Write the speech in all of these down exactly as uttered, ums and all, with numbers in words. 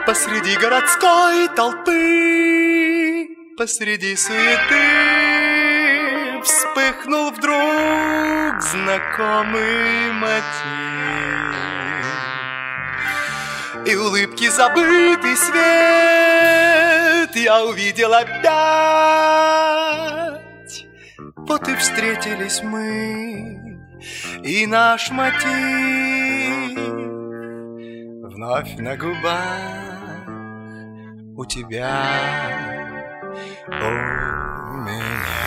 Посреди городской толпы, посреди суеты вспыхнул вдруг знакомый мотив. И улыбки забытый свет я увидел опять. Вот и встретились мы, и наш мотив вновь на губах у тебя, у меня.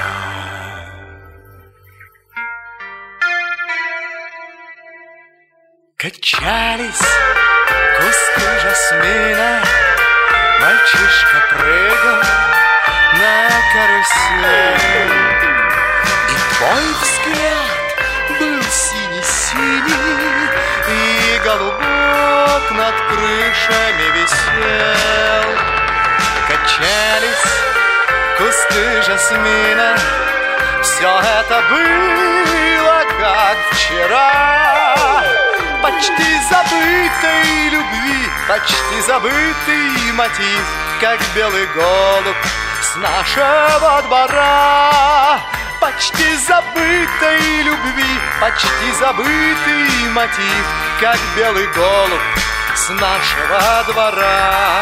Качались кусты жасмина, мальчишка прыгал на карусель. И твой взгляд был синий-синий, и голубок над крышами висел. Качались кусты жасмина, все это было как вчера. Почти забытой любви, почти забытый мотив, как белый голубь с нашего двора. Почти забытой любви, почти забытый мотив, как белый голубь с нашего двора.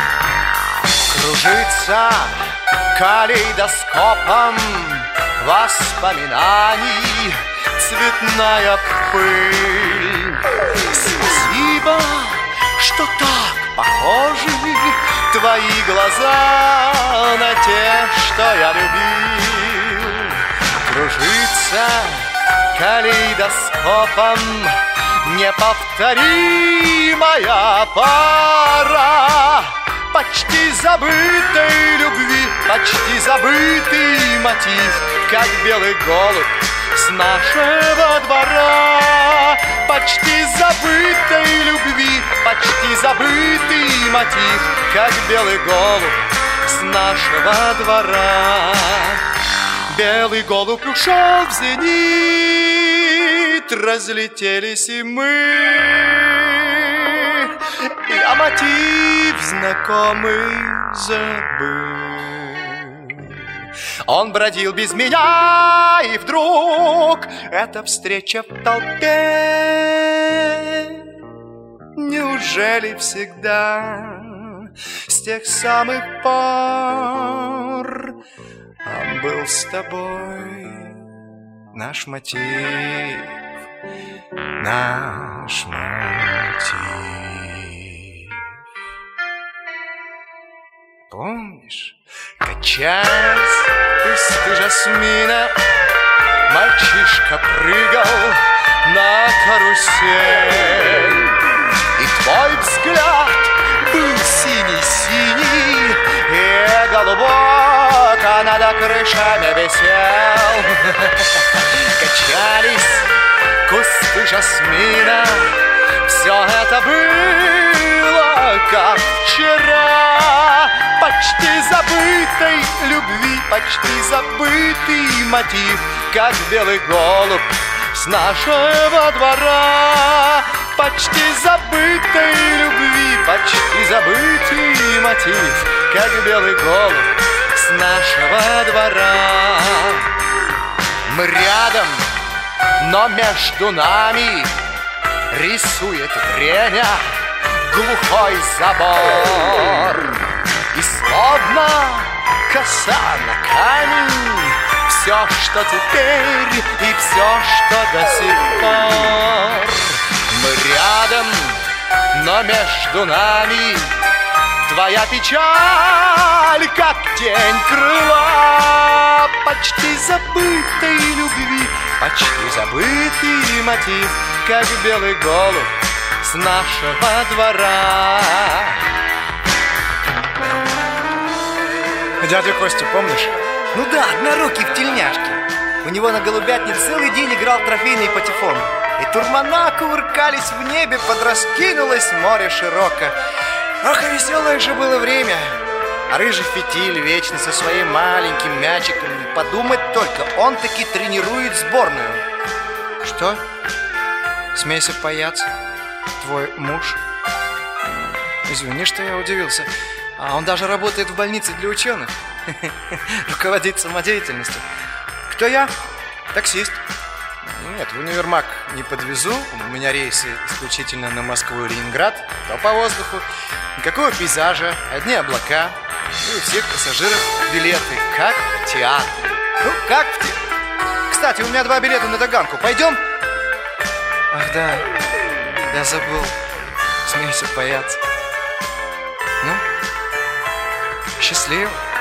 Кружится калейдоскопом воспоминаний цветная пыль. Спасибо, что так похожи твои глаза на те, что я любил. Кружится калейдоскопом неповторимая пара. Почти забытой любви, почти забытый мотив, как белый голубь с нашего двора. Почти забытой любви, почти забытый мотив, как белый голубь с нашего двора. Белый голубь ушел в зенит, разлетелись и мы, я мотив знакомый забыл. Он бродил без меня, и вдруг эта встреча в толпе. Неужели всегда с тех самых пор он был с тобой, наш мотив, наш мотив? Помнишь? Качаясь кусты жасмина, мальчишка прыгал на карусель. И твой взгляд был синий-синий, и голубок над крышами висел. Качались кусты жасмина, все это было как вчера. Почти забытой любви, почти забытый мотив, как белый голубь с нашего двора. Почти забытой любви, почти забытый мотив, как белый голубь с нашего двора. Мы рядом, но между нами рисует время глухой забор. И словно коса на камень все, что теперь, и все, что до сих пор. Мы рядом, но между нами твоя печаль, как тень крыла. Почти забытой любви, почти забытый мотив, как белый голубь с нашего двора. Дядю Костю помнишь? Ну да, однорукий в тельняшке. У него на голубятне целый день играл трофейный патефон. И турмана кувыркались в небе, подраскинулось море широко. Ох, и веселое же было время. А рыжий фитиль вечно со своим маленьким мячиком. Подумать только, он таки тренирует сборную. Что? Смейся, паяц, твой муж? Извини, что я удивился. А он даже работает в больнице для ученых. Руководит самодеятельностью. Кто я? Таксист. Нет, в универмаг не подвезу. У меня рейсы исключительно на Москву и Ленинград. То по воздуху. Никакого пейзажа, одни облака. И у всех пассажиров билеты, как в театре. Ну, как в театре. Кстати, у меня два билета на Таганку. Пойдем? Ах, да. Я забыл. Смейся, паяц. Ну, счастливо.